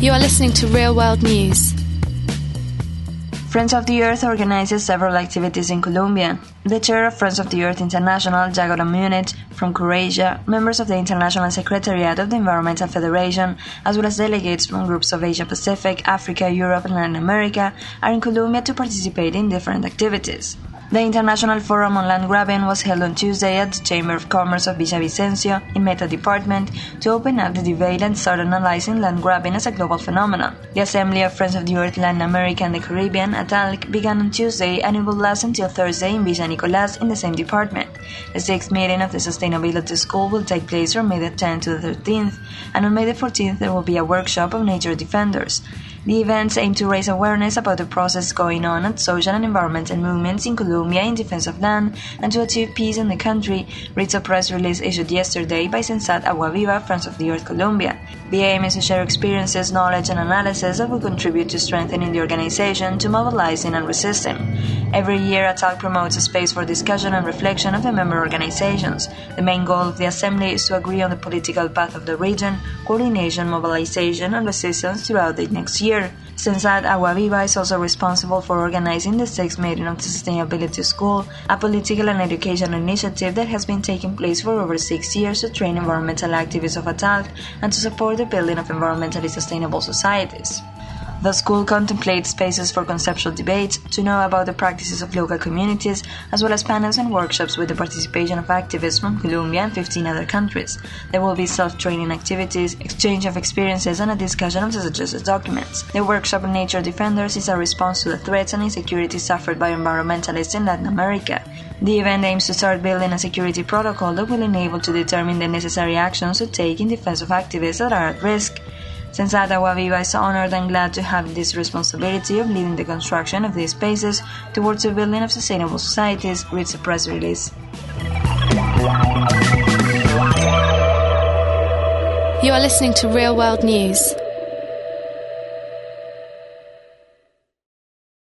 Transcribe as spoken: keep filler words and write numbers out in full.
You are listening to Real World News. Friends of the Earth organizes several activities in Colombia. The chair of Friends of the Earth International, Jagora Munich, from Croatia, members of the International Secretariat of the Environmental Federation, as well as delegates from groups of Asia Pacific, Africa, Europe, and Latin America, are in Colombia to participate in different activities. The International Forum on Land Grabbing was held on Tuesday at the Chamber of Commerce of Villavicencio in Meta Department to open up the debate and start analyzing land grabbing as a global phenomenon. The Assembly of Friends of the Earth Latin America and the Caribbean, A T A L C, began on Tuesday and it will last until Thursday in Villa Nicolás in the same department. The sixth meeting of the Sustainability School will take place from May the tenth to the thirteenth, and on May the fourteenth there will be a workshop of nature defenders. The events aim to raise awareness about the process going on at social and environmental movements in Colombia in defense of land and to achieve peace in the country, reads a press release issued yesterday by Sensat Agua Viva, Friends of the Earth Colombia. The aim is to share experiences, knowledge, and analysis that will contribute to strengthening the organization, to mobilizing and resisting. Every year, A T A L C promotes a space for discussion and reflection of the member organizations. The main goal of the Assembly is to agree on the political path of the region, coordination, mobilization, and resistance throughout the next year. Sensat Agua Viva is also responsible for organizing the sixth meeting of the Sustainability School, a political and educational initiative that has been taking place for over six years to train environmental activists of A T A L C and to support the building of environmentally sustainable societies. The school contemplates spaces for conceptual debates, to know about the practices of local communities, as well as panels and workshops with the participation of activists from Colombia and fifteen other countries. There will be self-training activities, exchange of experiences, and a discussion of the suggested documents. The workshop on Nature Defenders is a response to the threats and insecurities suffered by environmentalists in Latin America. The event aims to start building a security protocol that will enable to determine the necessary actions to take in defense of activists that are at risk. Sensat Agua Viva is honored and glad to have this responsibility of leading the construction of these spaces towards the building of sustainable societies, reads a press release. You are listening to Real World News.